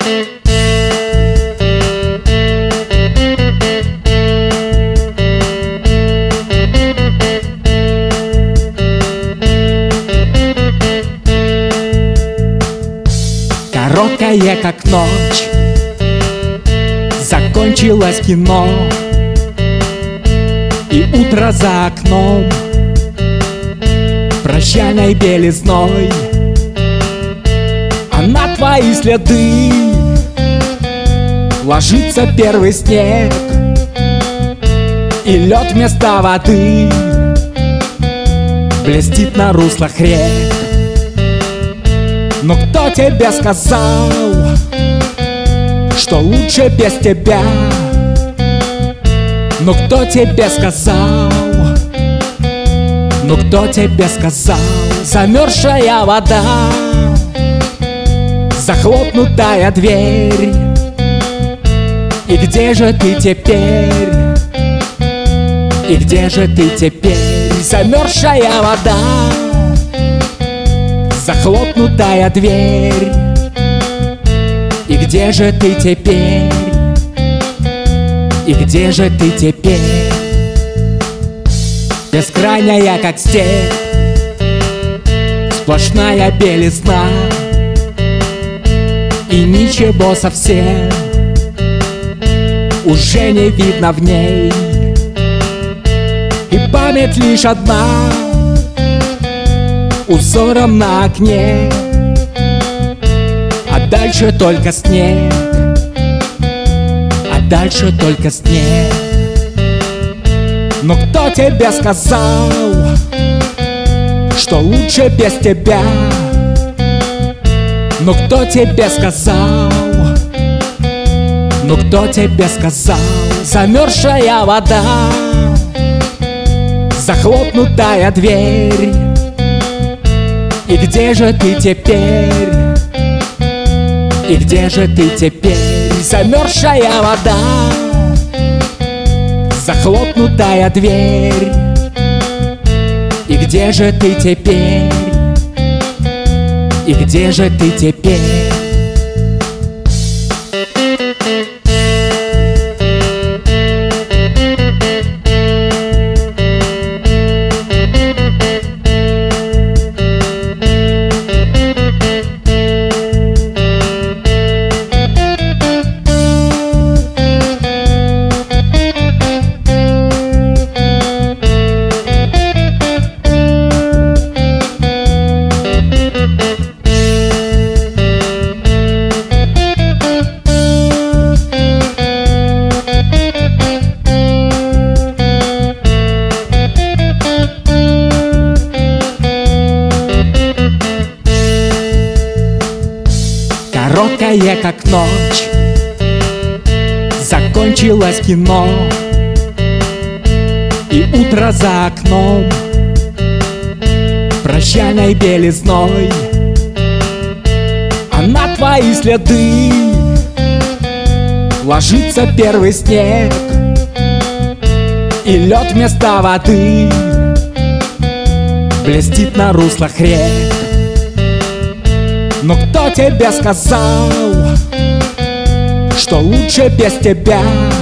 Короткая, как ночь, закончилось кино, и утро за окном прощальной белизной, а на твои следы ложится первый снег, и лед вместо воды блестит на руслах рек. Но кто тебе сказал, что лучше без тебя? Но кто тебе сказал? Ну кто тебе сказал? Замерзшая вода, захлопнутая дверь. И где же ты теперь? И где же ты теперь? Замерзшая вода, захлопнутая дверь. И где же ты теперь? И где же ты теперь? Бескрайняя, как степь, сплошная белизна, и ничего совсем уже не видно в ней. И память лишь одна, узором на окне, а дальше только снег, а дальше только снег. Но кто тебе сказал, что лучше без тебя? Но кто тебе сказал? Ну кто тебе сказал? Замерзшая вода, захлопнутая дверь. И где же ты теперь? И где же ты теперь? Замерзшая вода, захлопнутая дверь. И где же ты теперь? И где же ты теперь? Короткая, как ночь, закончилось кино, и утро за окном прощальной белизной, а на твои следы ложится первый снег, и лед вместо воды блестит на руслах рек. Но кто тебе сказал, что лучше без тебя?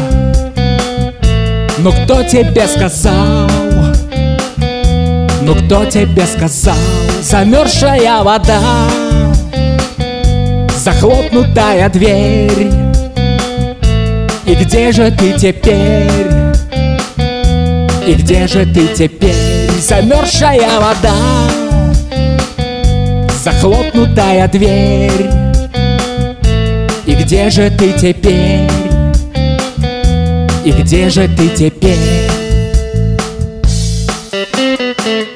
Но кто тебе сказал? Ну кто тебе сказал? Замерзшая вода, захлопнутая дверь. И где же ты теперь? И где же ты теперь? Замерзшая вода, захлопнутая дверь. И где же ты теперь? И где же ты теперь?